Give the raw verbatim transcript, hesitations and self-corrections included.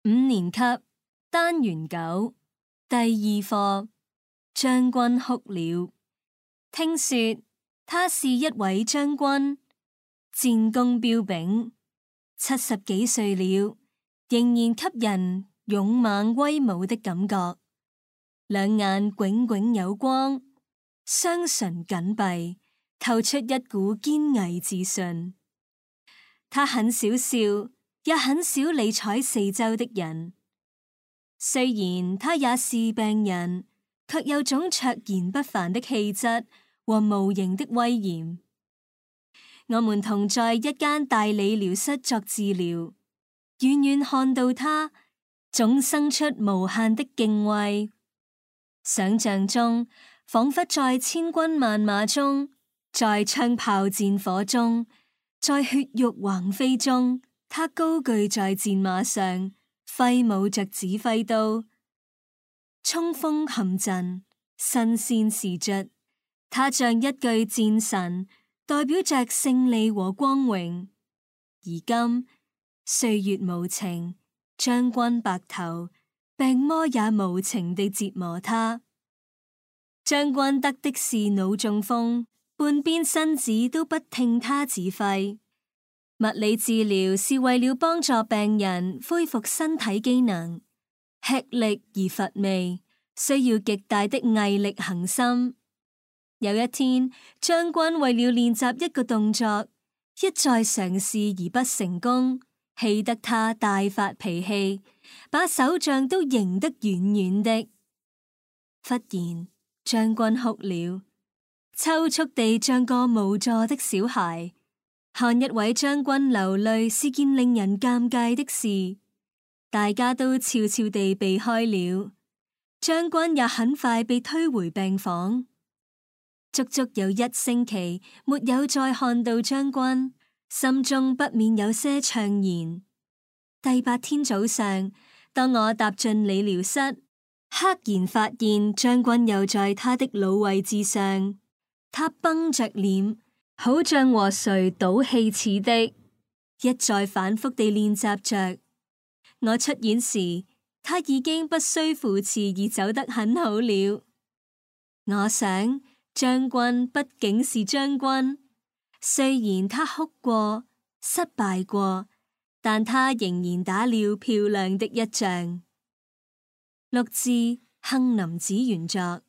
五年級單元九第二課將軍哭了。聽說他是一位將軍，戰功彪炳，七十幾歲了，仍然給人勇猛威武的感覺。兩眼炯炯有光，雙唇緊閉，透出一股堅毅自信。他很少笑，也很少理睬四周的人。雖然他也是病人，卻有種卓然不凡的氣質和無形的威嚴。我們同在一間大理療室作治療，遠遠看到他，總生出無限的敬畏。想象中，仿佛在千軍萬馬中，在槍炮戰火中，在血肉橫飛中，他高踞在戰馬上，揮舞着指揮刀，衝鋒陷陣，身先士卒。他像一具戰神，代表着勝利和光榮。而今歲月無情，將軍白頭，病魔也無情地折磨他。將軍得的是腦中風，半邊身子都不聽他指揮。物理治療是為了幫助病人恢復身體機能，吃力而乏味，需要極大的毅力恒心。有一天，將軍為了練習一個動作，一再嘗試而不成功，氣得他大發脾氣，把手杖都扔得遠遠的。忽然，將軍哭了，抽搐地像個無助的小孩。看一位將軍流淚是件令人尷尬的事，大家都悄悄地避開了。將軍也很快被推回病房。足足有一星期沒有再看到將軍，心中不免有些悵然。第八天早上，當我踏進理療室，赫然發現將軍又在他的老位置上，他繃着臉，好像和誰賭氣似的，一再反覆地練習着。我出院時，他已經不需扶持而走得很好了。我想，將軍畢竟是將軍，雖然他哭過、失敗過，但他仍然打了漂亮的一仗。陸志，杏林子原作。